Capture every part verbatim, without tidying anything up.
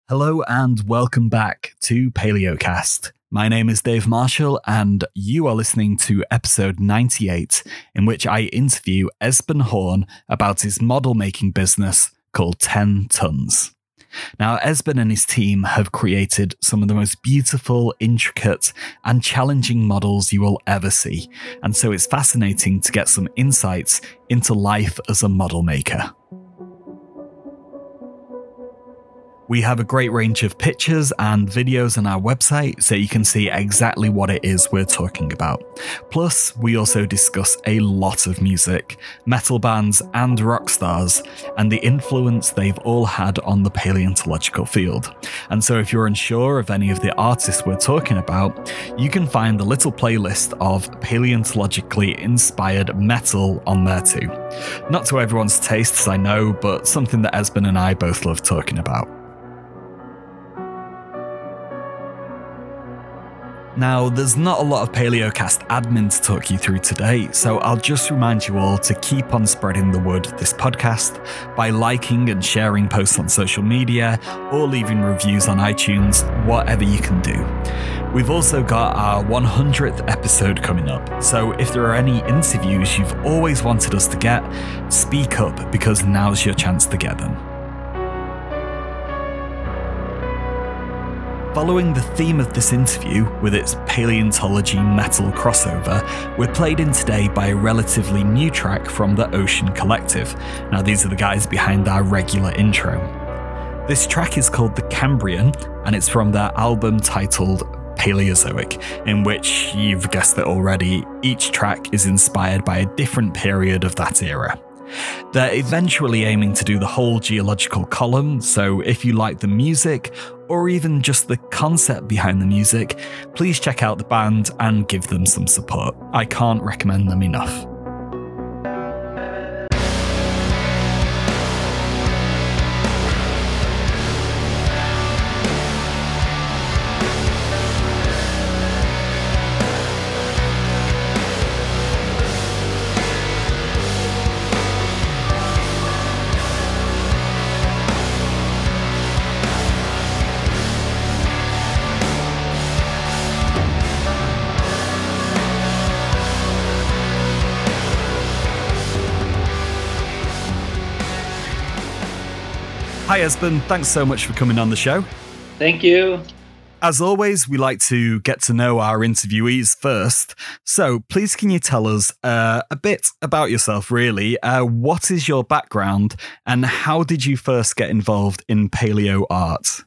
Hello and welcome back to PaleoCast. My name is Dave Marshall and you are listening to episode ninety-eight, in which I interview Esben Horn about his model making business called ten tons. Now, Esben and his team have created some of the most beautiful, intricate, and challenging models you will ever see, and so it's fascinating to get some insights into life as a model maker. We have a great range of pictures and videos on our website so you can see exactly what it is we're talking about. Plus, we also discuss a lot of music, metal bands and rock stars, and the influence they've all had on the paleontological field. And so if you're unsure of any of the artists we're talking about, you can find a little playlist of paleontologically inspired metal on there too. Not to everyone's tastes, I know, but something that Esben and I both love talking about. Now, there's not a lot of PaleoCast admin to talk you through today, so I'll just remind you all to keep on spreading the word of this podcast by liking and sharing posts on social media or leaving reviews on iTunes, whatever you can do. We've also got our one hundredth episode coming up, so if there are any interviews you've always wanted us to get, speak up because now's your chance to get them. Following the theme of this interview, with its paleontology metal crossover, we're played in today by a relatively new track from the Ocean Collective. Now, these are the guys behind our regular intro. This track is called The Cambrian, and it's from their album titled Paleozoic, in which, you've guessed it already, each track is inspired by a different period of that era. They're eventually aiming to do the whole geological column, so if you like the music, or even just the concept behind the music, please check out the band and give them some support. I can't recommend them enough. Hi Esben, thanks so much for coming on the show. Thank you. As always, we like to get to know our interviewees first. So please can you tell us uh, a bit about yourself, really? Uh, what is your background and how did you first get involved in paleo art?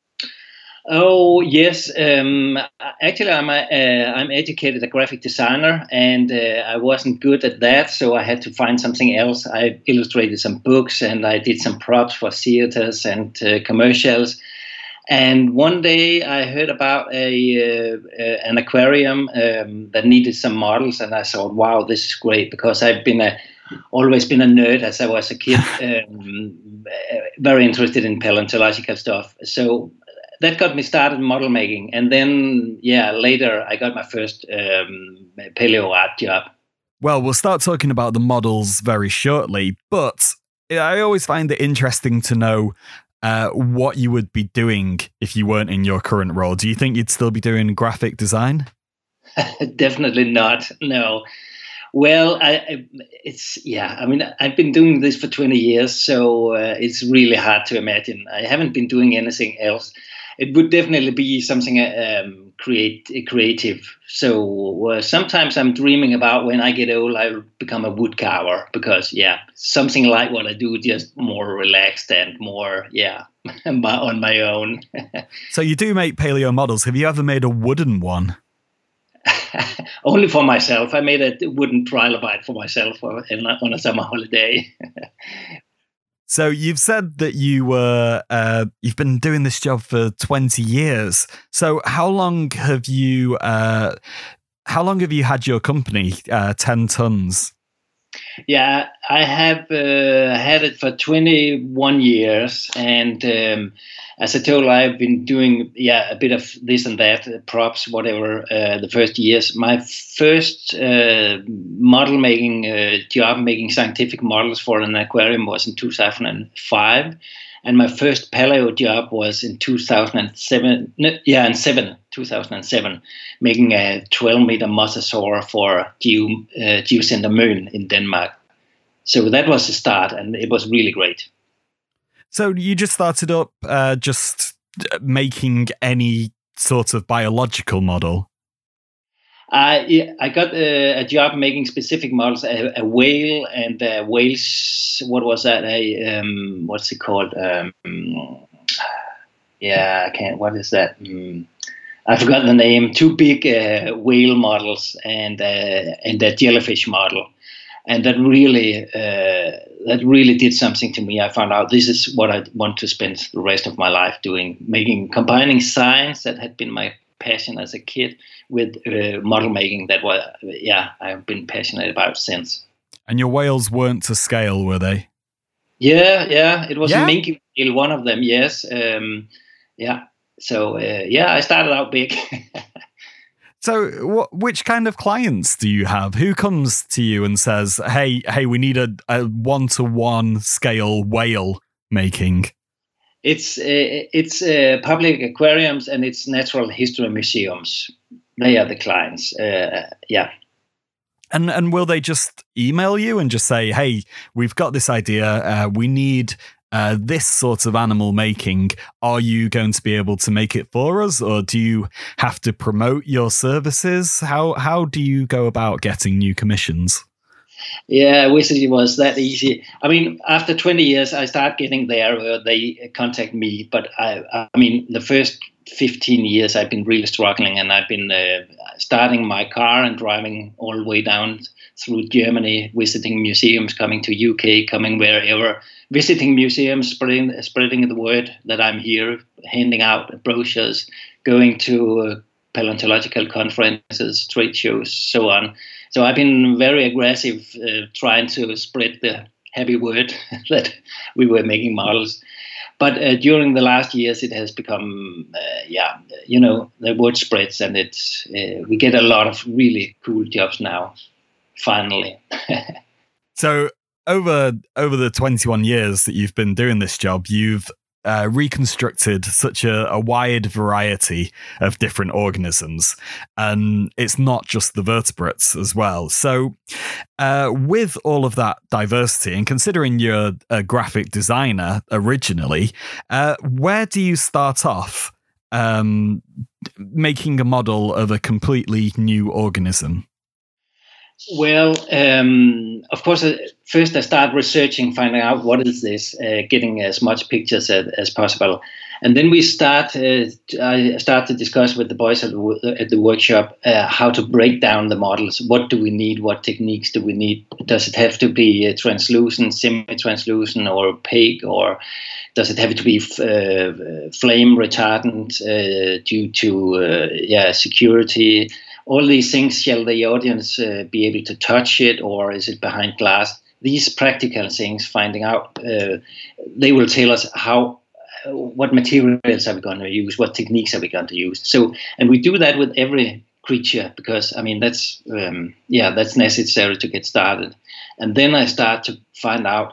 Oh, yes. Um, actually, I'm a, uh, I'm educated a graphic designer, and uh, I wasn't good at that, so I had to find something else. I illustrated some books, and I did some props for theaters and uh, commercials. And one day I heard about a uh, uh, an aquarium um, that needed some models, and I thought, wow, this is great, because I've been a always been a nerd as I was a kid, um, very interested in paleontological stuff. So that got me started model making, and then yeah, later I got my first um, paleo art job. Well, we'll start talking about the models very shortly, but I always find it interesting to know uh, what you would be doing if you weren't in your current role. Do you think you'd still be doing graphic design? Definitely not. No. Well, I, I, it's yeah. I mean, I've been doing this for twenty years, so uh, it's really hard to imagine. I haven't been doing anything else. It would definitely be something um, create creative. So uh, sometimes I'm dreaming about when I get old, I'll become a woodcarver, because yeah, something like what I do, just more relaxed and more yeah, on my own. So you do make paleo models. Have you ever made a wooden one? Only for myself. I made a wooden trilobite for myself on a summer holiday. So you've said that you were uh, you've been doing this job for twenty years. So how long have you uh, how long have you had your company, uh, ten tons? Yeah, I have uh, had it for twenty-one years, and um, as I told, I've been doing yeah a bit of this and that, uh, props, whatever. Uh, the first years, my first uh, model making uh, job, making scientific models for an aquarium, was in two thousand five, And my first paleo job was in two thousand seven, no, yeah, in seven, two thousand seven, making a twelve meter mosasaur for Geo, uh, Geocenter Møn in Denmark. So that was the start, and it was really great. So you just started up uh, just making any sort of biological model? Uh, yeah, I got a, a job making specific models, a, a whale and a whale's, what was that? A, um, what's it called? Um, yeah, I can't, what is that? Um, I forgot the name. Two big uh, whale models and, uh, and a jellyfish model. And that really, uh, that really did something to me. I found out this is what I want to spend the rest of my life doing, making, combining science that had been my passion as a kid with uh, model making that was, yeah, I've been passionate about since. And your whales weren't to scale, were they? Yeah, yeah, it was yeah? a minke whale, one of them, yes. Um, yeah, so uh, yeah, I started out big. So what, which kind of clients do you have? Who comes to you and says, hey, hey, we need a, a one-to-one scale whale making? It's uh, it's uh, public aquariums and it's natural history museums. They are the clients. Uh, yeah. And and will they just email you and just say, hey, we've got this idea. Uh, we need uh, this sort of animal making. Are you going to be able to make it for us? Or do you have to promote your services? How how do you go about getting new commissions? Yeah, I wish it was that easy. I mean, after twenty years, I start getting there where they contact me. But I, I mean, the first fifteen years, I've been really struggling, and I've been uh, starting my car and driving all the way down through Germany, visiting museums, coming to U K, coming wherever, visiting museums, spreading spreading the word that I'm here, handing out brochures, going to uh, paleontological conferences, trade shows, so on. So I've been very aggressive uh, trying to spread the happy word that we were making models. But uh, during the last years, it has become, uh, yeah, you know, the word spreads and it's, uh, we get a lot of really cool jobs now, finally. So over over the twenty-one years that you've been doing this job, you've Uh, reconstructed such a, a wide variety of different organisms, and it's not just the vertebrates as well. So uh, with all of that diversity, and considering you're a graphic designer originally, uh, where do you start off um, making a model of a completely new organism? Well, um, of course, uh, first I start researching, finding out what is this, uh, getting as much pictures as, as possible. And then we start, uh, I start to discuss with the boys at the, at the workshop uh, how to break down the models. What do we need? What techniques do we need? Does it have to be uh, translucent, semi-translucent, or opaque? Or does it have to be uh, flame retardant uh, due to uh, yeah security? All these things, shall the audience uh, be able to touch it, or is it behind glass? These practical things, finding out, uh, they will tell us how, uh, what materials are we going to use, what techniques are we going to use. So, and we do that with every creature because, I mean, that's, um, yeah, that's necessary to get started. And then I start to find out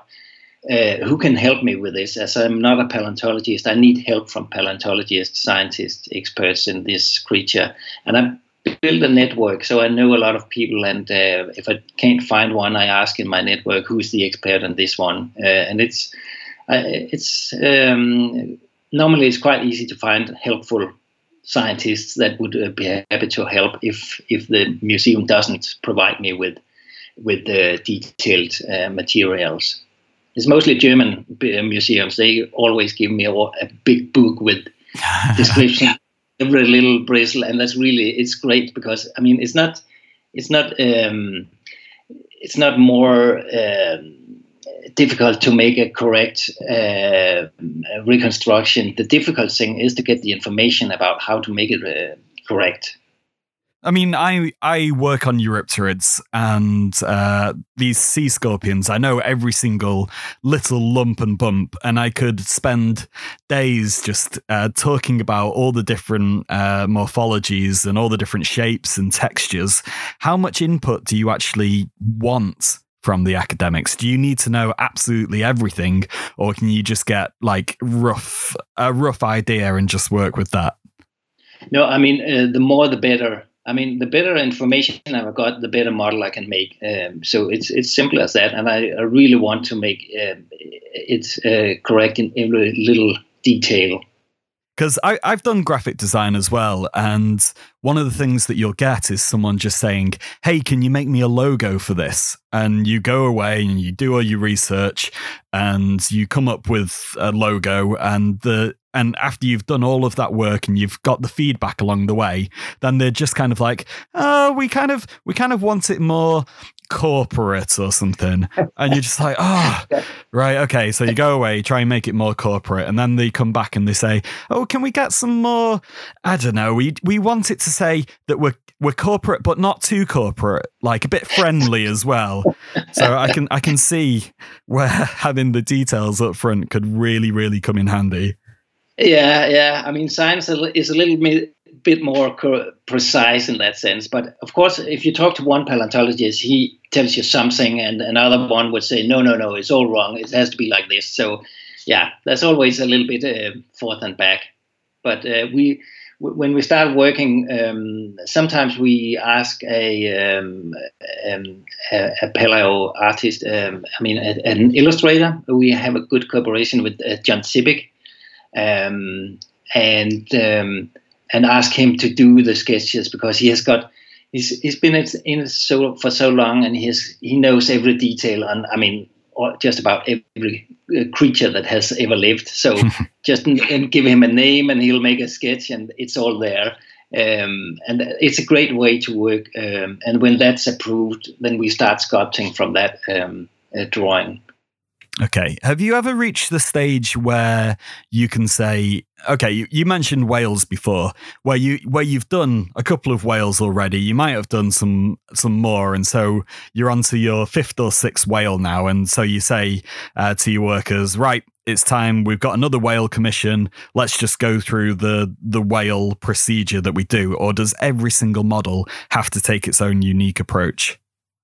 uh, who can help me with this. As I'm not a paleontologist, I need help from paleontologists, scientists, experts in this creature. And I'm build a network, so I know a lot of people, and uh, if I can't find one, I ask in my network who's the expert on this one, uh, and it's uh, it's um, normally it's quite easy to find helpful scientists that would uh, be happy to help if if the museum doesn't provide me with with the detailed uh, materials. It's mostly German museums. They always give me a, a big book with description. Every little bristle, and that's really, it's great because I mean it's not it's not um, it's not more um, difficult to make a correct uh, reconstruction. The difficult thing is to get the information about how to make it uh, correct. I mean, I I work on Eurypterids and uh, these sea scorpions. I know every single little lump and bump, and I could spend days just uh, talking about all the different uh, morphologies and all the different shapes and textures. How much input do you actually want from the academics? Do you need to know absolutely everything, or can you just get like rough a rough idea and just work with that? No, I mean, uh, the more the better. I mean, the better information I've got, the better model I can make. Um, so it's it's simple as that. And I, I really want to make uh, it uh, correct in every little detail. Because I've done graphic design as well, and one of the things that you'll get is someone just saying, hey, can you make me a logo for this? And you go away and you do all your research and you come up with a logo, and the and after you've done all of that work and you've got the feedback along the way, then they're just kind of like, oh, we kind of we kind of want it more corporate or something. And you're just like, oh, right, okay. So you go away, try and make it more corporate, and then they come back and they say, oh, can we get some more, I don't know, we we want it to say that we're we're corporate but not too corporate, like a bit friendly as well. So I can I can see where having the details up front could really, really come in handy. Yeah, yeah. I mean, science is a little bit more precise in that sense. But of course, if you talk to one paleontologist, he tells you something, and another one would say, no, no, no, it's all wrong. It has to be like this. So, yeah, there's always a little bit uh, forth and back. But uh, we, w- when we start working, um, sometimes we ask a, um, um, a, a paleo artist, um, I mean, a, an illustrator. We have a good cooperation with uh, John Sibbick. Um, and um, and ask him to do the sketches, because he has got he's he's been in it so for so long, and he has, he knows every detail on, I mean, or just about every creature that has ever lived. So just and give him a name and he'll make a sketch and it's all there. Um, and it's a great way to work. Um, and when that's approved, then we start sculpting from that um, uh, drawing. Okay. Have you ever reached the stage where you can say, okay, you, you mentioned whales before, where you where you've done a couple of whales already, you might have done some some more, and so you're onto your fifth or sixth whale now, and so you say uh, to your workers, right, it's time, we've got another whale commission, let's just go through the the whale procedure that we do? Or does every single model have to take its own unique approach?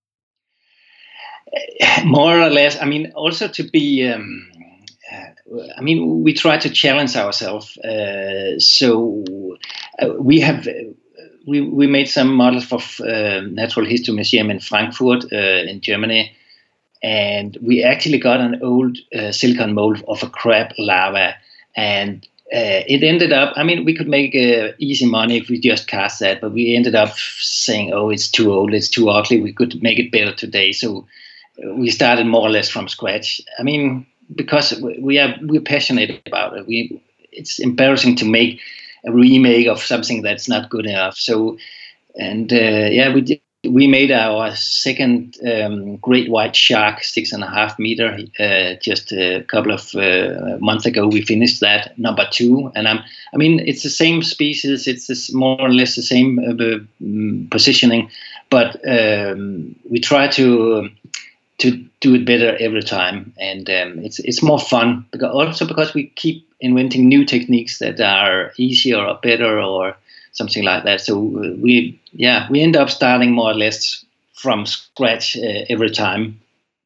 More or less. I mean, also to be, um, uh, I mean, we try to challenge ourselves. Uh, so uh, we have, uh, we, we made some models for uh, Natural History Museum in Frankfurt, uh, in Germany. And we actually got an old uh, silicon mold of a crab larva. And uh, it ended up, I mean, we could make uh, easy money if we just cast that, but we ended up saying, oh, it's too old, it's too ugly, we could make it better today. So we started more or less from scratch. I mean, because we are we're passionate about it. We it's embarrassing to make a remake of something that's not good enough. So, and uh, yeah, we did, we made our second um, great white shark, six and a half meter. Uh, just a couple of uh, months ago, we finished that, number two. And I'm, I mean, it's the same species. It's this more or less the same uh, positioning, but um, we try to. to do it better every time, and um, it's it's more fun, because also because we keep inventing new techniques that are easier or better or something like that. So we yeah we end up starting more or less from scratch uh, every time.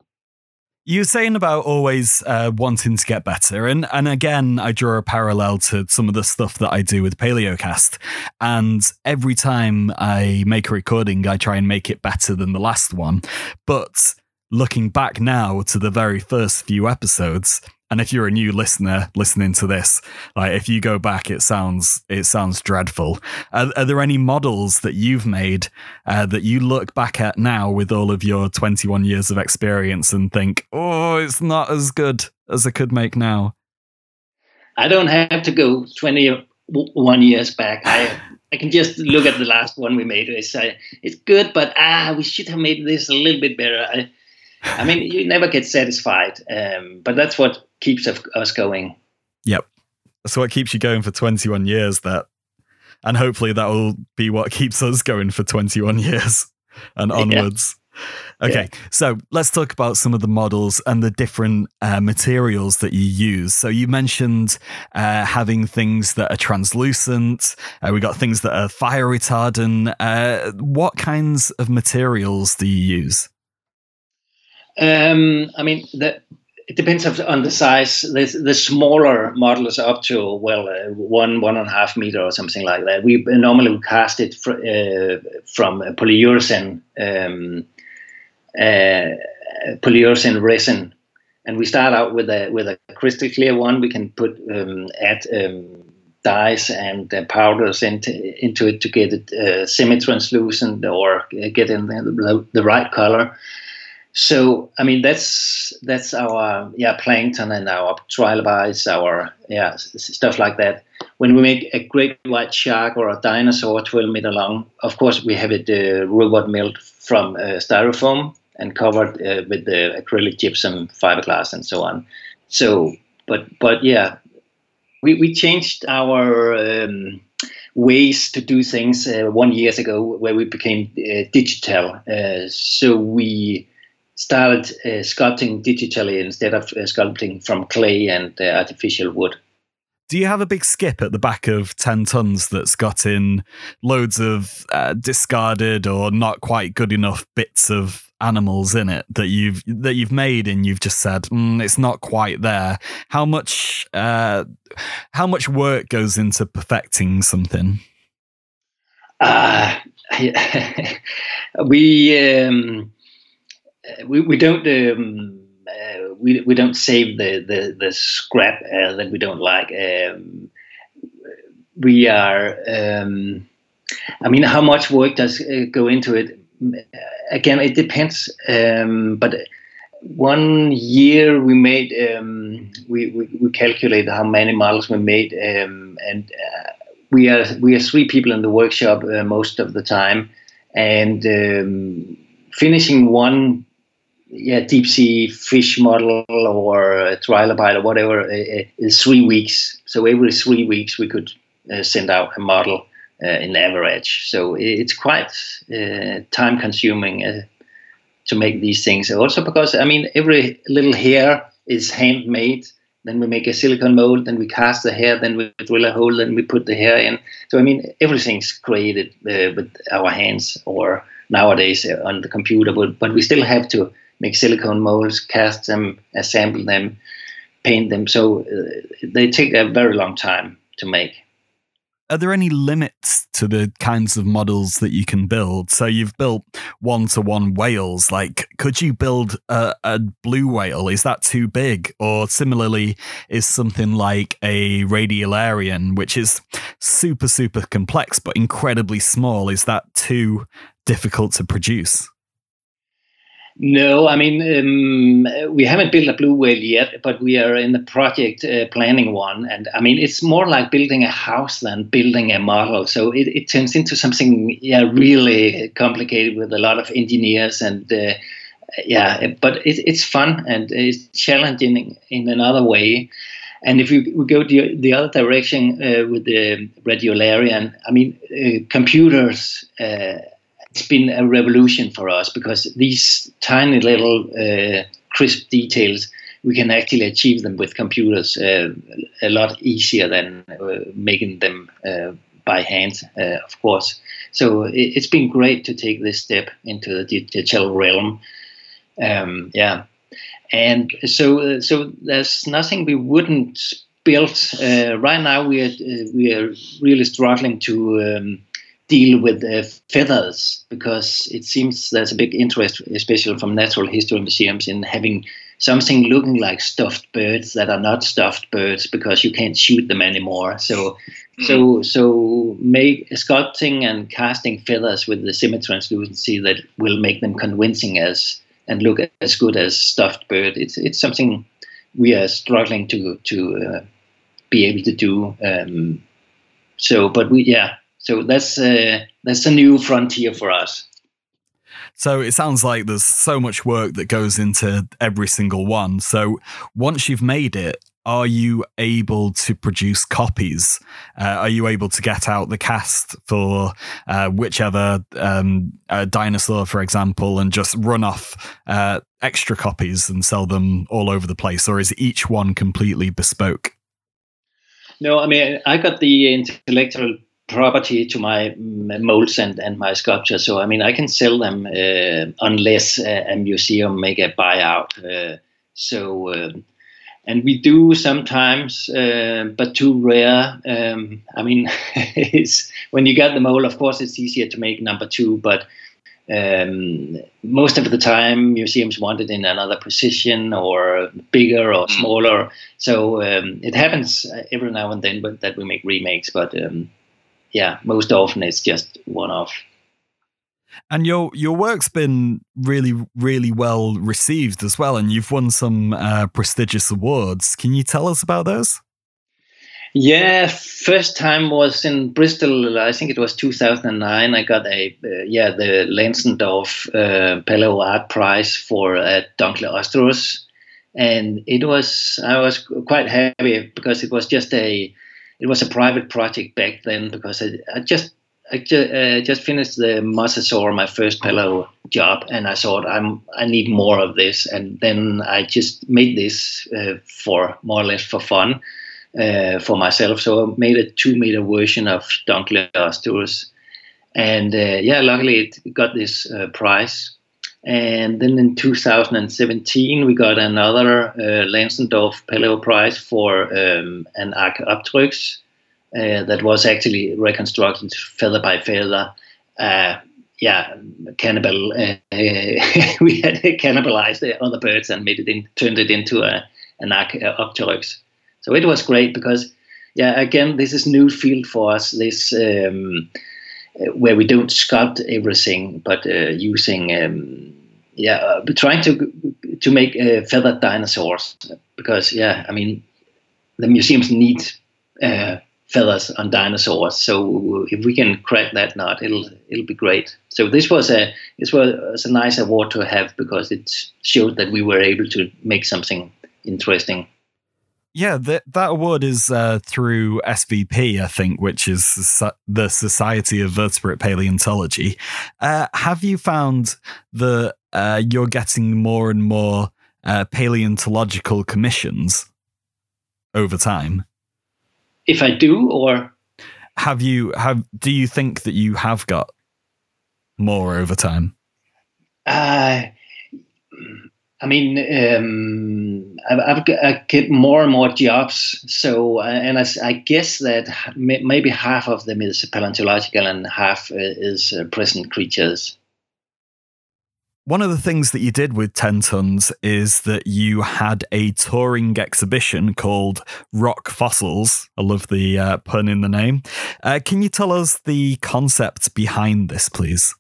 You're saying about always uh, wanting to get better, and and again, I draw a parallel to some of the stuff that I do with PaleoCast, and every time I make a recording, I try and make it better than the last one, but looking back now to the very first few episodes, and if you're a new listener listening to this, like if you go back, it sounds it sounds dreadful. Are, are there any models that you've made uh, that you look back at now with all of your twenty-one years of experience and think, oh, it's not as good as I could make now? I don't have to go twenty-one years back. I I can just look at the last one we made and say, it's good, but ah, we should have made this a little bit better. I, I mean, you never get satisfied, um, but that's what keeps us going. Yep. So what keeps you going for twenty-one years, that, and hopefully that will be what keeps us going for twenty-one years and onwards. Yeah. Okay, yeah. So let's talk about some of the models and the different uh, materials that you use. So you mentioned uh, having things that are translucent. Uh, we got things that are fire retardant. Uh, what kinds of materials do you use? Um, I mean, the, it depends on the size. The, the smaller models up to, well, uh, one, one and a half meter or something like that. We normally cast it fr- uh, from polyurethane, um, uh, polyurethane resin. And we start out with a with a crystal clear one. We can put um, add um, dyes and uh, powders into into it to get it uh, semi-translucent or get in the, the right color. So I mean that's that's our yeah plankton and our trilobites, our yeah stuff like that. When we make a great white shark or a dinosaur twelve meter long, of course we have it uh, robot milled from uh, styrofoam and covered uh, with the acrylic gypsum, fiberglass, and so on. So, but but yeah, we we changed our um, ways to do things uh, one years ago, where we became uh, digital. Uh, so we started uh, sculpting digitally instead of uh, sculpting from clay and uh, artificial wood. Do you have a big skip at the back of ten tons that's got in loads of uh, discarded or not quite good enough bits of animals in it that you've that you've made and you've just said mm, it's not quite there? How much uh, how much work goes into perfecting something? Uh, we, um, we we don't. Um, Uh, we we don't save the the, the scrap uh, that we don't like. Um, we are. Um, I mean, how much work does uh, go into it? Again, it depends. Um, but one year we made. Um, we, we we calculated how many models we made, um, and uh, we are we are three people in the workshop uh, most of the time, and um, finishing one. Yeah, deep sea fish model or a trilobite or whatever uh, is three weeks. So every three weeks we could uh, send out a model uh, in average. So it's quite uh, time consuming uh, to make these things. Also because, I mean, every little hair is handmade. Then we make a silicone mold, then we cast the hair, then we drill a hole, then we put the hair in. So, I mean, everything's created uh, with our hands or nowadays uh, on the computer, but, but we still have to make silicone molds, cast them, assemble them, paint them. So uh, they take a very long time to make. Are there any limits to the kinds of models that you can build? So you've built one-to-one whales. Like, could you build a, a blue whale? Is that too big? Or similarly, is something like a radiolarian, which is super, super complex but incredibly small, is that too difficult to produce? No, I mean, um, we haven't built a blue whale yet, but we are in the project uh, planning one. And I mean, it's more like building a house than building a model. So it, it turns into something, yeah, really complicated with a lot of engineers and, uh, yeah, but it, it's fun and it's challenging in another way. And if we, we go the, the other direction uh, with the radiolarian, I mean, uh, computers, uh, it's been a revolution for us because these tiny little uh, crisp details, we can actually achieve them with computers uh, a lot easier than uh, making them uh, by hand, uh, of course. So it, it's been great to take this step into the digital realm. Um, yeah. And so uh, so there's nothing we wouldn't build. Uh, right now we are, uh, we are really struggling to um, deal with uh, feathers, because it seems there's a big interest, especially from natural history museums, in having something looking like stuffed birds that are not stuffed birds because you can't shoot them anymore. So, so, so make sculpting and casting feathers with the semi-translucency that will make them convincing as and look as good as stuffed bird. It's it's something we are struggling to to uh, be able to do. Um, so, but we yeah. So that's uh, that's a new frontier for us. So it sounds like there's so much work that goes into every single one. So once you've made it, are you able to produce copies? Uh, are you able to get out the cast for uh, whichever um, uh, dinosaur, for example, and just run off uh, extra copies and sell them all over the place? Or is each one completely bespoke? No, I mean, I got the intellectual property to my molds and, and my sculptures. So, I mean, I can sell them uh, unless a, a museum make a buyout. Uh, so, uh, and we do sometimes, uh, but too rare. Um, I mean, it's, when you get the mold, of course, it's easier to make number two, but um, most of the time museums want it in another position or bigger or smaller. So um, it happens every now and then but that we make remakes, but um, yeah, most often it's just one-off. And your your work's been really, really well received as well, and you've won some uh, prestigious awards. Can you tell us about those? Yeah, first time was in Bristol. I think it was two thousand nine. I got a uh, yeah the Lansendorf uh, Paleo Art Prize for uh, Dunkle Osterus, and it was I was quite happy because it was just a it was a private project back then, because I, I just I just, uh, just finished the Mosasaur, my first Paleo job, and I thought I'm I need more of this, and then I just made this uh, for more or less for fun. Uh, for myself, so I made a two-meter version of Dunkle Osterus, and uh, yeah, luckily it got this uh, prize. And then in two thousand seventeen, we got another uh, Lansendorf Paleo Prize for um, an Archaeopteryx uh, that was actually reconstructed feather by feather. Uh, yeah, cannibal. Uh, we had cannibalized the other birds and made it in, turned it into a, an Archaeopteryx. So it was great because, yeah, again, this is new field for us. This um, where we don't sculpt everything, but uh, using, um, yeah, uh, trying to to make uh, feathered dinosaurs. Because, yeah, I mean, the museums need uh, feathers on dinosaurs. So if we can crack that nut, it'll it'll be great. So this was a this was a nice award to have because it showed that we were able to make something interesting. Yeah, that that award is uh, through S V P, I think, which is the Society of Vertebrate Paleontology. Uh, have you found that uh, you're getting more and more uh, paleontological commissions over time? If I do, or have you have? Do you think that you have got more over time? Uh I mean, um, I've, I've I get more and more jobs. So, and I, I guess that maybe half of them is paleontological and half is uh, present creatures. One of the things that you did with ten tons is that you had a touring exhibition called Rock Fossils. I love the uh, pun in the name. Uh, can you tell us the concept behind this, please?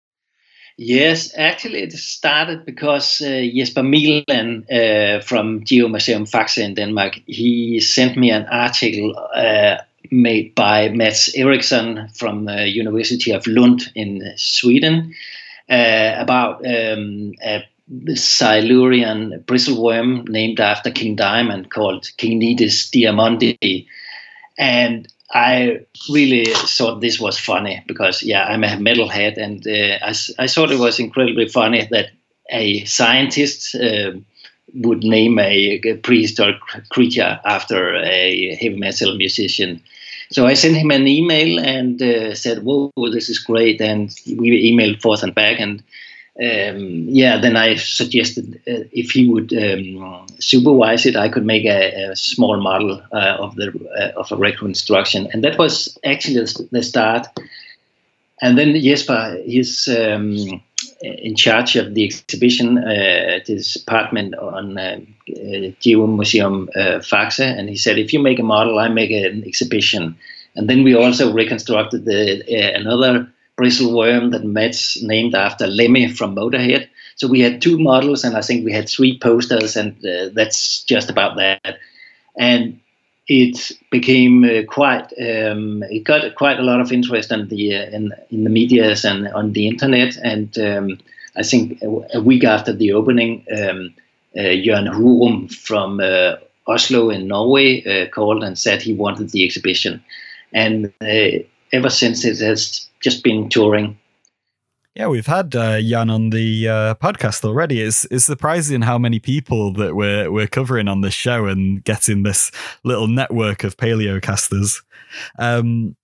Yes, actually it started because uh, Jesper Milan uh, from Geomuseum Faxe in Denmark, he sent me an article uh, made by Mats Eriksson from the uh, University of Lund in Sweden uh, about um, a Silurian bristleworm named after King Diamond called Kingnitis diamondi. And I really thought this was funny because, yeah, I'm a metalhead, and uh, I, I thought it was incredibly funny that a scientist uh, would name a, a prehistoric creature after a heavy metal musician. So I sent him an email and uh, said, whoa, this is great. And we emailed forth and back. And um, yeah, then I suggested uh, if he would um, supervise it, I could make a, a small model uh, of the uh, of a reconstruction, and that was actually the start. And then Jesper, he's um, in charge of the exhibition uh, at his department on uh, uh, Geomuseum uh, Faxe, and he said, if you make a model, I make an exhibition. And then we also reconstructed the uh, another bristleworm that Mats named after Lemmy from Motorhead. So we had two models, and I think we had three posters, and uh, that's just about that. And it became uh, quite, um, it got quite a lot of interest in the uh, in, in the medias and on the internet. And um, I think a, a week after the opening, um, uh, Jørn Hurum from uh, Oslo in Norway uh, called and said he wanted the exhibition. And uh, ever since, it has just been touring. Yeah, we've had uh, Jan on the uh, podcast already. It's, it's surprising how many people that we're we're covering on this show and getting this little network of paleocasters. Um,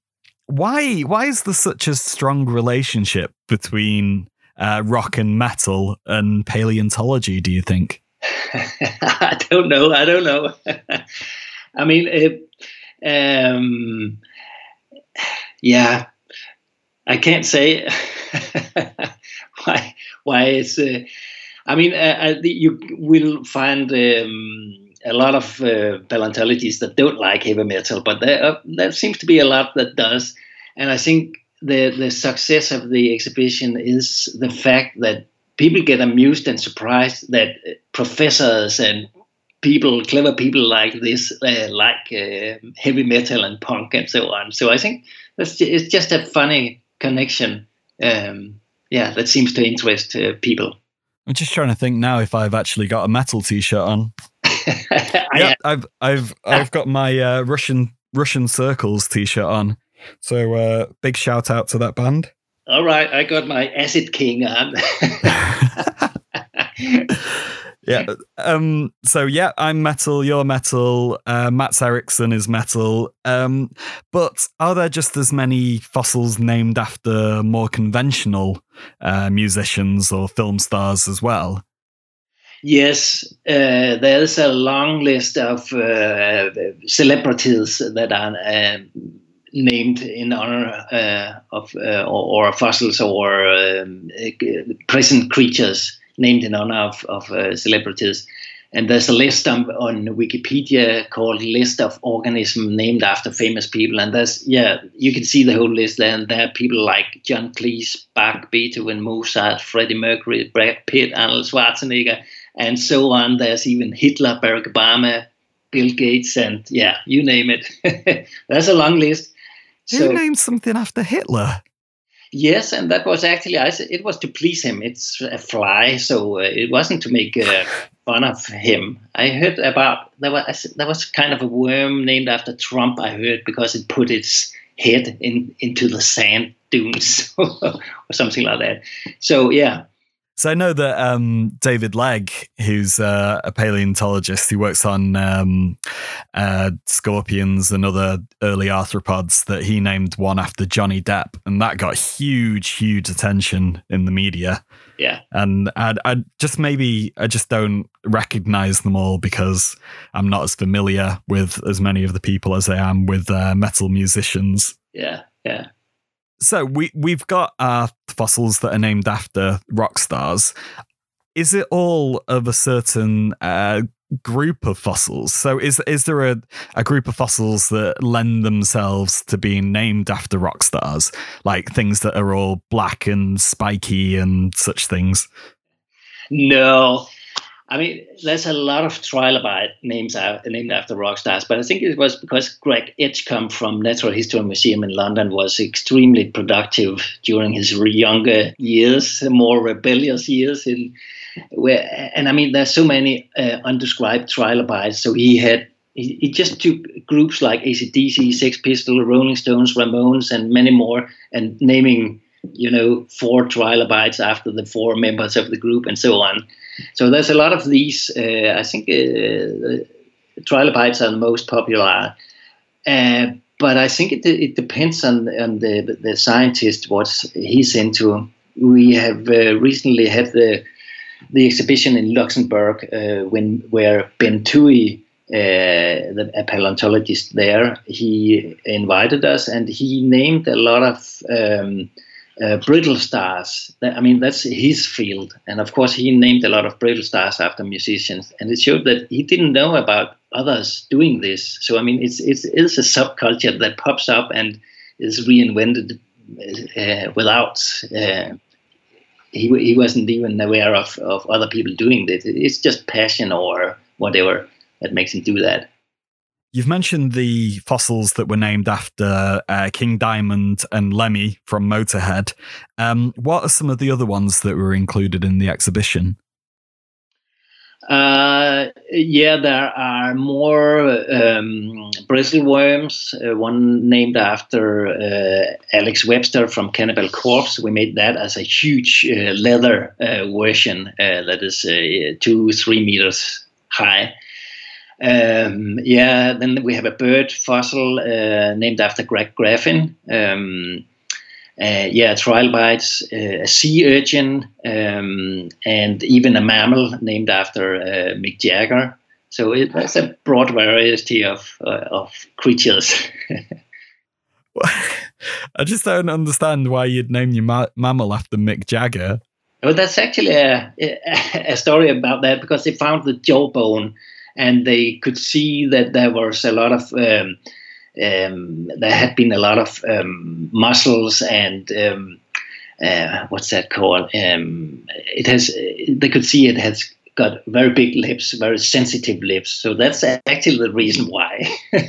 why why is there such a strong relationship between uh, rock and metal and paleontology, do you think? I don't know. I don't know. I mean, it, um, yeah, I can't say why. Why is? Uh, I mean, uh, I, you will find um, a lot of uh, paleontologists that don't like heavy metal, but there, uh, there seems to be a lot that does. And I think the the success of the exhibition is the fact that people get amused and surprised that professors and people, clever people like this, uh, like uh, heavy metal and punk and so on. So I think that's ju- it's just a funny connection. Um, yeah, that seems to interest uh, people. I'm just trying to think now if I've actually got a metal T-shirt on. Yeah, I've I've I've got my uh, Russian Russian Circles T-shirt on. So uh, big shout out to that band. All right, I got my Acid King on. Yeah. Um, so yeah, I'm metal. You're metal. Uh, Mats Eriksson is metal. Um, but are there just as many fossils named after more conventional uh, musicians or film stars as well? Yes, uh, there's a long list of uh, celebrities that are uh, named in honor uh, of uh, or, or fossils or um, present creatures named in honor of, of uh, celebrities. And there's a list on, on Wikipedia called List of Organisms Named After Famous People. And there's, yeah, you can see the whole list there. And there are people like John Cleese, Bach, Beethoven, Mozart, Freddie Mercury, Brad Pitt, Arnold Schwarzenegger, and so on. There's even Hitler, Barack Obama, Bill Gates, and yeah, you name it. There's a long list. Who so, named something after Hitler? Yes, and that was actually, I said, it was to please him. It's a fly, so uh, it wasn't to make uh, fun of him. I heard about, there was, there was kind of a worm named after Trump, I heard, because it put its head in into the sand dunes or something like that. So, yeah. So I know that um, David Legg, who's uh, a paleontologist who works on um, uh, scorpions and other early arthropods, that he named one after Johnny Depp, and that got huge, huge attention in the media. Yeah, and I, I just maybe I just don't recognize them all because I'm not as familiar with as many of the people as I am with uh, metal musicians. Yeah, yeah. So we, we've got our fossils that are named after rock stars. Is it all of a certain uh, group of fossils? So is is there a, a group of fossils that lend themselves to being named after rock stars? Like things that are all black and spiky and such things? No. I mean, there's a lot of trilobite names out, named after rock stars, but I think it was because Greg Edgecombe from Natural History Museum in London was extremely productive during his younger years, more rebellious years. In where, and I mean, there's so many uh, undescribed trilobites. So he had he, he just took groups like A C D C, Sex Pistols, Rolling Stones, Ramones, and many more, and naming, you know, four trilobites after the four members of the group, and so on. So there's a lot of these. Uh, I think uh, trilobites are the most popular, uh, but I think it, it depends on, on the the scientist what he's into. We have uh, recently had the the exhibition in Luxembourg uh, when where Ben Toohey, uh, the a paleontologist there, he invited us and he named a lot of Um, Uh, brittle stars. I mean, that's his field. And of course, he named a lot of brittle stars after musicians. And it showed that he didn't know about others doing this. So, I mean, it's, it's, it's a subculture that pops up and is reinvented uh, without, uh, he, he wasn't even aware of, of other people doing this. It's just passion or whatever that makes him do that. You've mentioned the fossils that were named after uh, King Diamond and Lemmy from Motorhead. Um, what are some of the other ones that were included in the exhibition? Uh, yeah, there are more um, bristle worms. Uh, one named after uh, Alex Webster from Cannibal Corpse. We made that as a huge uh, leather uh, version uh, that is uh, two, three meters high. Um, yeah, then we have a bird fossil uh, named after Greg Graffin. Um, uh, yeah, trilobites, uh, a sea urchin, um, and even a mammal named after uh, Mick Jagger. So it, that's a broad variety of uh, of creatures. I just don't understand why you'd name your ma- mammal after Mick Jagger. Well, that's actually a, a story about that, because they found the jawbone and they could see that there was a lot of, um, um, there had been a lot of um, muscles and, um, uh, what's that called? Um, it has, they could see it has got very big lips, very sensitive lips. So that's actually the reason why.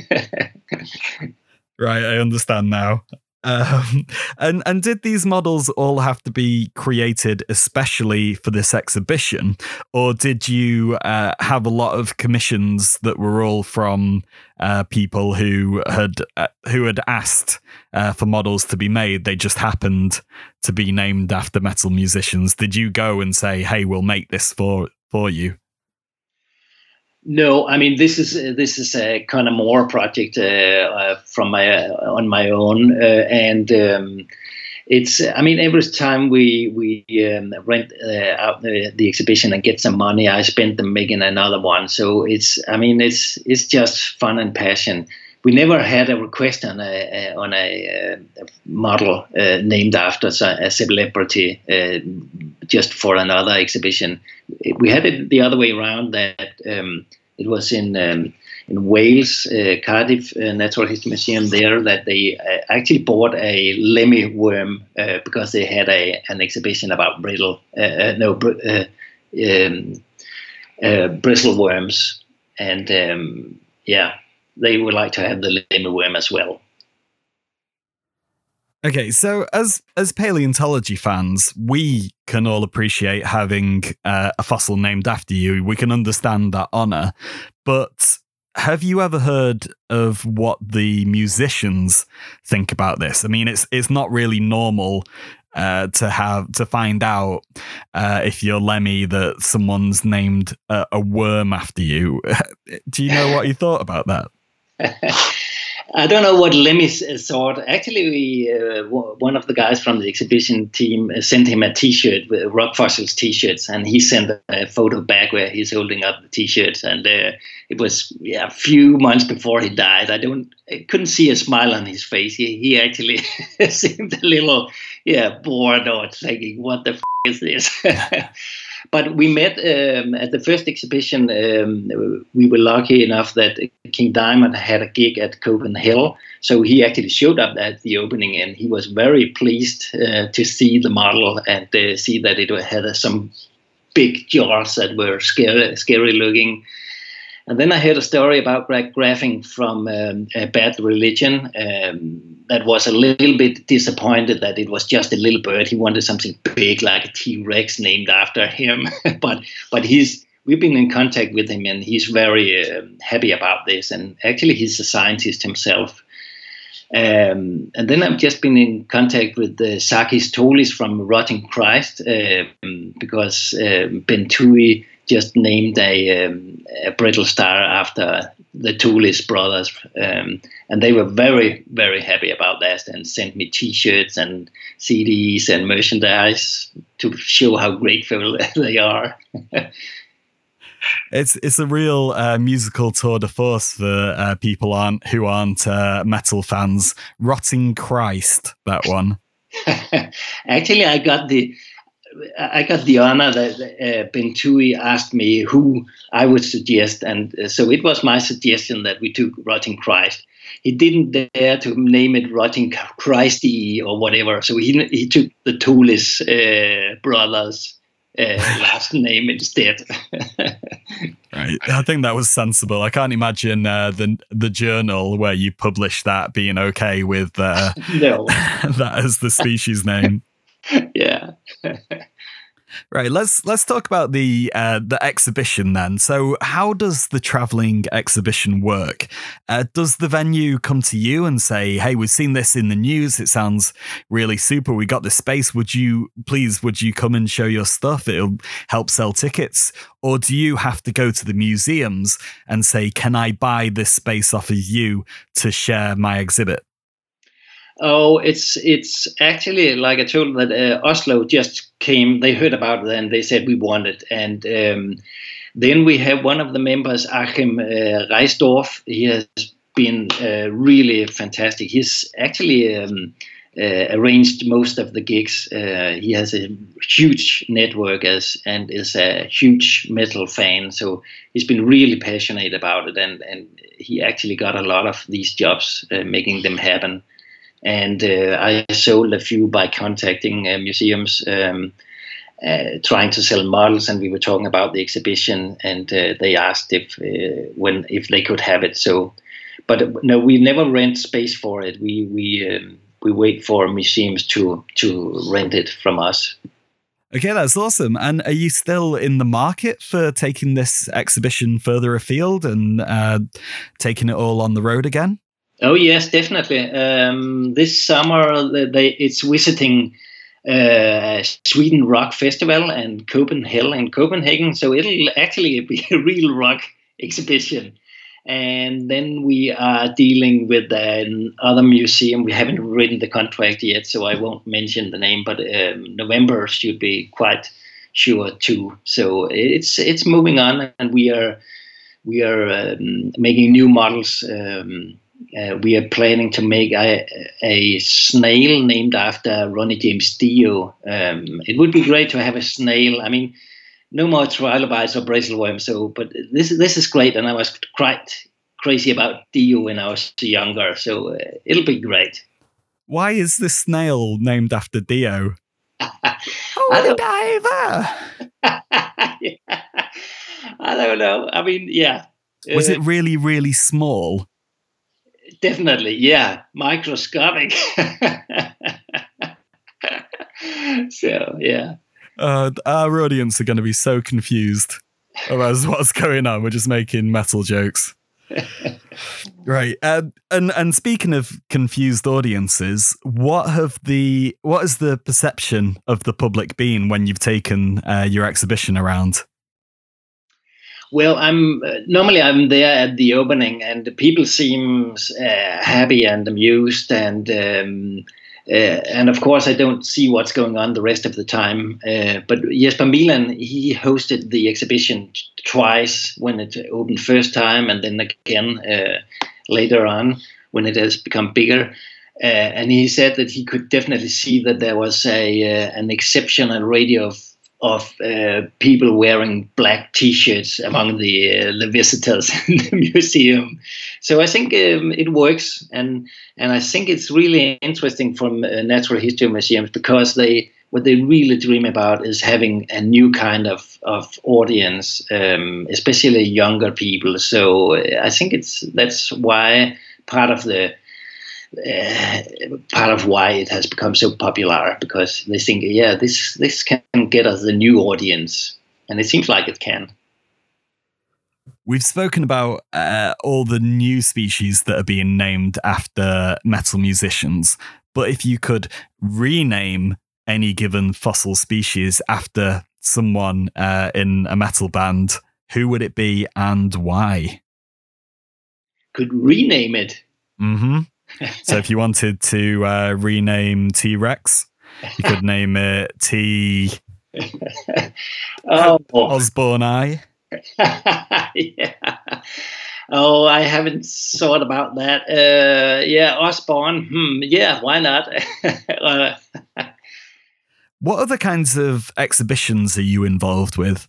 Right, I understand now. Um, and and did these models all have to be created especially for this exhibition, or did you uh, have a lot of commissions that were all from uh, people who had uh, who had asked uh, for models to be made? They just happened to be named after metal musicians. Did you go and say, "Hey, we'll make this for for you"? No, I mean this is uh, this is a kind of more project uh, uh, from my uh, on my own, uh, and um, it's. I mean, every time we we um, rent uh, out the, the exhibition and get some money, I spend them making another one. So it's. I mean, it's it's just fun and passion. We never had a request on a, a on a, a model uh, named after a celebrity uh, just for another exhibition. We had it the other way around. That um, it was in um, in Wales, uh, Cardiff uh, Natural History Museum there, that they uh, actually bought a lemmy worm uh, because they had a an exhibition about brittle uh, no br- uh, um, uh, bristle worms, and um, yeah. They would like to have the lemmy worm as well. Okay, so as as paleontology fans, we can all appreciate having uh, a fossil named after you. We can understand that honor. But have you ever heard of what the musicians think about this? I mean, it's it's not really normal uh, to have to find out uh, if you're Lemmy that someone's named a, a worm after you. Do you know what you thought about that? I don't know what Lemmy thought. Actually, we, uh, one of the guys from the exhibition team sent him a T-shirt with Rock Fossils T-shirts, and he sent a photo back where he's holding up the T-shirt. And uh, it was yeah, a few months before he died. I don't, I couldn't see a smile on his face. He, he actually seemed a little, yeah, bored or thinking, "What the f- is this?" But we met um, at the first exhibition. Um, we were lucky enough that King Diamond had a gig at Copenhagen Hill, so he actually showed up at the opening, and he was very pleased uh, to see the model and uh, see that it had uh, some big jaws that were scary, scary looking. And then I heard a story about Greg Graffin from um, a Bad Religion um, that was a little bit disappointed that it was just a little bird. He wanted something big like a T-Rex named after him. but but he's we've been in contact with him, and he's very uh, happy about this. And actually, he's a scientist himself. Um, and then I've just been in contact with the Sakis Tolis from Rotting Christ uh, because uh, Ben Tui just named a, um, a brittle star after the Toulis brothers. Um, and they were very, very happy about that and sent me T-shirts and C Ds and merchandise to show how grateful they are. It's it's a real uh, musical tour de force for uh, people aren't who aren't uh, metal fans. Rotting Christ, that one. Actually, I got the I got the honor that uh, Ben Tui asked me who I would suggest, and uh, so it was my suggestion that we took Rotting Christ. He didn't dare to name it Rotting Christy or whatever, so he he took the Toulis uh, brothers' uh, last name instead. Right, I think that was sensible. I can't imagine uh, the the journal where you publish that being okay with uh, no. that as the species name. Yeah. Right, let's let's talk about the uh, the exhibition then. So, how does the traveling exhibition work? Uh, does the venue come to you and say, "Hey, we've seen this in the news. It sounds really super. We got this space. Would you please? Would you come and show your stuff? It'll help sell tickets." Or do you have to go to the museums and say, "Can I buy this space off of you to share my exhibit?" Oh, it's it's actually like I told that uh, Oslo just came. They heard about it and they said we want it. And um, then we have one of the members, Achim uh, Reisdorf. He has been uh, really fantastic. He's actually um, uh, arranged most of the gigs. Uh, he has a huge network as and is a huge metal fan. So he's been really passionate about it, and and he actually got a lot of these jobs, uh, making them happen. And uh, I sold a few by contacting uh, museums, um, uh, trying to sell models. And we were talking about the exhibition, and uh, they asked if uh, when if they could have it. So, but uh, no, we never rent space for it. We we um, we wait for museums to to rent it from us. Okay, that's awesome. And are you still in the market for taking this exhibition further afield and uh, taking it all on the road again? Oh yes, definitely. Um, this summer, they, it's visiting uh, Sweden Rock Festival and Copenhagen in Copenhagen. So it'll actually be a real rock exhibition. And then we are dealing with another museum. We haven't written the contract yet, so I won't mention the name. But um, November should be quite sure too. So it's it's moving on, and we are we are um, making new models. Um, Uh, we are planning to make a, a snail named after Ronnie James Dio. Um, it would be great to have a snail. I mean, no more trilobites or bracelworms. So, but this this is great, and I was quite crazy about Dio when I was younger. So uh, it'll be great. Why is this snail named after Dio? Holy diver! Yeah. I don't know. I mean, yeah. Was uh, it really, really small? Definitely, yeah, microscopic. So, yeah. Uh, our audience are going to be so confused about what's going on. We're just making metal jokes. Right. Uh, and and speaking of confused audiences, what have the what has the perception of the public been when you've taken uh, your exhibition around? Well, I'm uh, normally I'm there at the opening, and the people seem uh, happy and amused, and um, uh, and of course I don't see what's going on the rest of the time. Uh, but Jesper Milan, he hosted the exhibition t- twice when it opened first time, and then again uh, later on when it has become bigger. Uh, and he said that he could definitely see that there was a uh, an exceptional rate of of uh, people wearing black T-shirts among the uh, the visitors in the museum. So I think um, it works, and and I think it's really interesting from uh, natural history museums, because they what they really dream about is having a new kind of of audience, um, especially younger people. So I think it's that's why part of the Uh, part of why it has become so popular, because they think, yeah, this this can get us a new audience, and it seems like it can. We've spoken about uh, all the new species that are being named after metal musicians, but if you could rename any given fossil species after someone uh, in a metal band, who would it be and why? Could rename it? Mm-hmm. So if you wanted to uh, rename T-Rex, you could name it T. Oh, Osborne Eye. Yeah. Oh, I haven't thought about that. Uh, yeah, Osborne. Hmm, yeah, why not? uh, What other kinds of exhibitions are you involved with?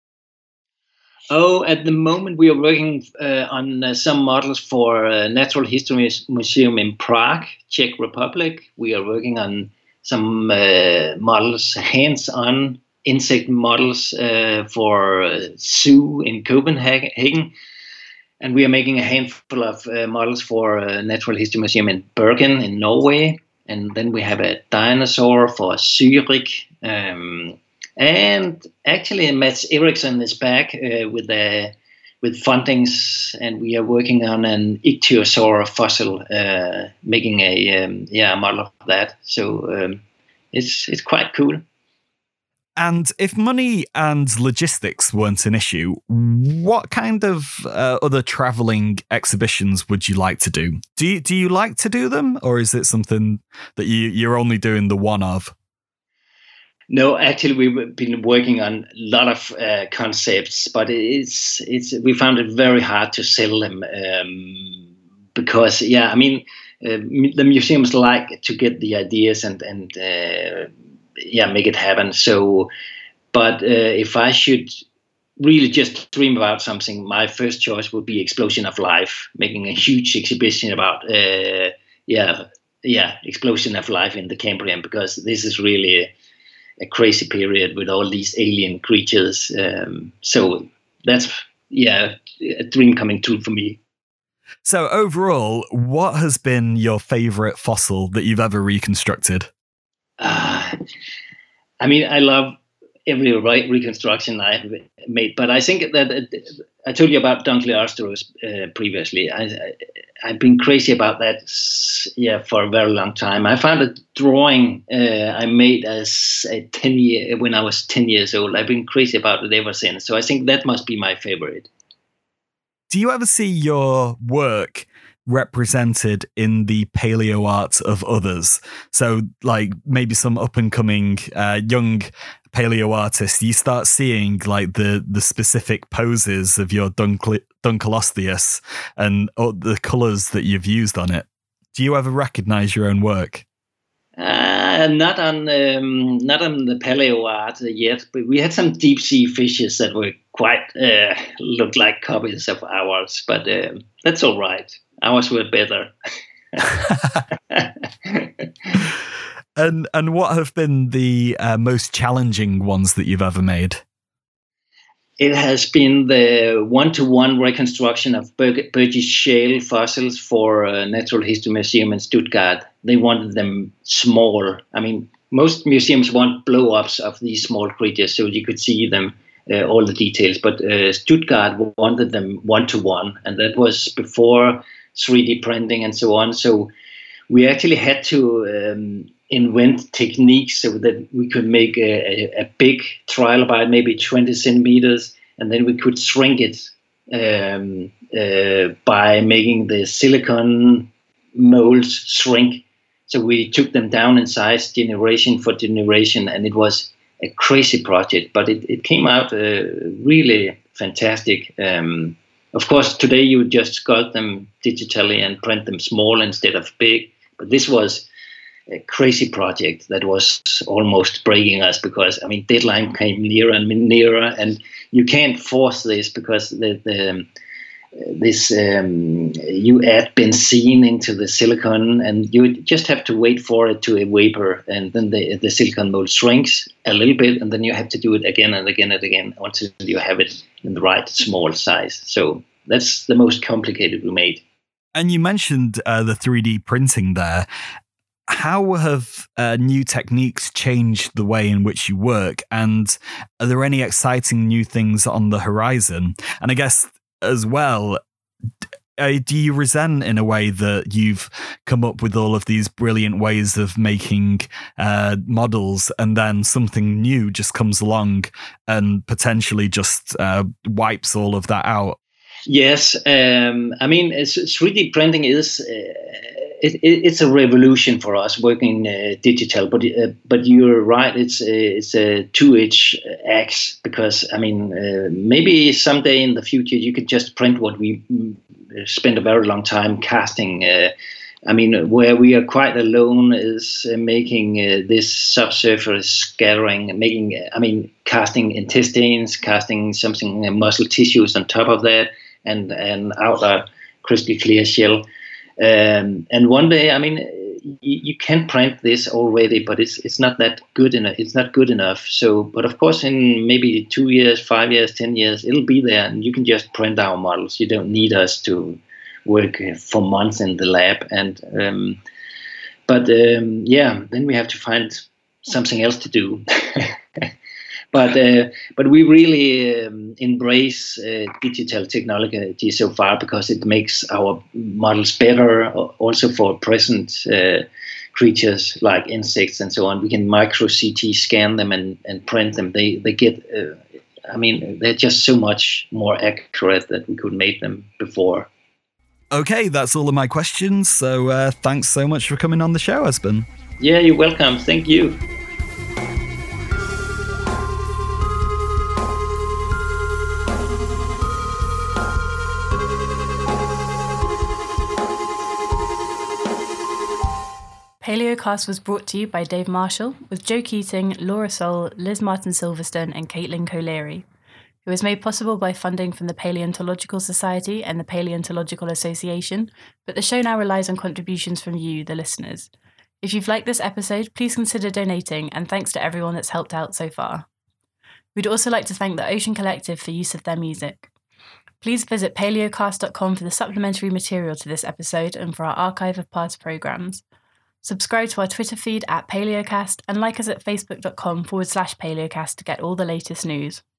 Oh, at the moment we are working uh, on uh, some models for uh, Natural History Museum in Prague, Czech Republic. We are working on some uh, models, hands-on insect models uh, for uh, zoo in Copenhagen. And we are making a handful of uh, models for uh, Natural History Museum in Bergen in Norway. And then we have a dinosaur for Zurich. Um, And actually, Mats Eriksson is back uh, with the with fundings, and we are working on an ichthyosaur fossil, uh, making a um, yeah a model of that. So um, it's it's quite cool. And if money and logistics weren't an issue, what kind of uh, other traveling exhibitions would you like to do? Do you, do you like to do them, or is it something that you, you're only doing the one of? No, actually, we've been working on a lot of uh, concepts, but it's it's we found it very hard to sell them um, because, yeah, I mean, uh, the museums like to get the ideas and and uh, yeah, make it happen. So, but uh, if I should really just dream about something, my first choice would be Explosion of Life, making a huge exhibition about uh, yeah yeah Explosion of Life in the Cambrian, because this is really a, a crazy period with all these alien creatures. Um, so that's yeah a dream coming true for me. So overall, what has been your favorite fossil that you've ever reconstructed? Uh, I mean, I love every re- reconstruction I've made, but I think that uh, I told you about Dunkleosteros uh, previously. I, I, I've been crazy about that, yeah, for a very long time. I found a drawing uh, I made as a ten year when I was ten years old. I've been crazy about it ever since. So I think that must be my favorite. Do you ever see your work represented in the paleo art of others? So like maybe some up and coming uh, young paleo artists, you start seeing like the the specific poses of your Dunkle- Dunkleosteus and oh, the colours that you've used on it. Do you ever recognise your own work? Uh, not on um, not on the paleo art yet, but we had some deep sea fishes that were quite uh, looked like copies of ours, but uh, that's all right. Ours were better. and and what have been the uh, most challenging ones that you've ever made? It has been the one-to-one reconstruction of Bur- Burgess Shale fossils for a Natural History Museum in Stuttgart. They wanted them small. I mean, most museums want blow-ups of these small creatures so you could see them, uh, all the details. But uh, Stuttgart wanted them one-to-one, and that was before three D printing and so on. So we actually had to um, invent techniques so that we could make a, a, a big trilobite, maybe twenty centimeters, and then we could shrink it um, uh, by making the silicon molds shrink. So we took them down in size generation for generation, and it was a crazy project, but it, it came out uh, really fantastic. Um, Of course, today you just sculpt them digitally and print them small instead of big. But this was a crazy project that was almost breaking us because, I mean, deadline came nearer and nearer, and you can't force this because the, the this um, you add benzene into the silicon, and you just have to wait for it to evapor, and then the the silicon mold shrinks a little bit, and then you have to do it again and again and again until you have it in the right small size. So that's the most complicated we made. And you mentioned uh, the three D printing there. How have uh, new techniques changed the way in which you work? And are there any exciting new things on the horizon? And I guess as well, uh, do you resent in a way that you've come up with all of these brilliant ways of making uh, models and then something new just comes along and potentially just uh, wipes all of that out? Yes, um, I mean, three D printing is uh, it, it, it's a revolution for us working uh, digital. But uh, but you're right, it's a, it's a two-edged axe because I mean, uh, maybe someday in the future you could just print what we spent a very long time casting. Uh, I mean, where we are quite alone is uh, making uh, this subsurface scattering, making I mean, casting intestines, casting something uh, muscle tissues on top of that. And and outer crystal clear shell, um, and one day, I mean, you, you can print this already, but it's it's not that good enough. It's not good enough. So, but of course, in maybe two years, five years, ten years, it'll be there, and you can just print our models. You don't need us to work for months in the lab. And um, but um, yeah, then we have to find something else to do. but uh, but we really um, embrace uh, digital technology so far because it makes our models better, also for present uh, creatures like insects and so on. We can micro C T scan them and, and print them. They they get, uh, I mean, they're just so much more accurate that we could make them before. Okay, that's all of my questions. So uh, thanks so much for coming on the show, Espen. Yeah, you're welcome. Thank you. Paleocast was brought to you by Dave Marshall, with Joe Keating, Laura Soul, Liz Martin-Silverstone and Caitlin Colery. It was made possible by funding from the Paleontological Society and the Paleontological Association, but the show now relies on contributions from you, the listeners. If you've liked this episode, please consider donating, and thanks to everyone that's helped out so far. We'd also like to thank the Ocean Collective for use of their music. Please visit paleocast dot com for the supplementary material to this episode and for our archive of past programmes. Subscribe to our Twitter feed at Paleocast and like us at facebook dot com forward slash Paleocast to get all the latest news.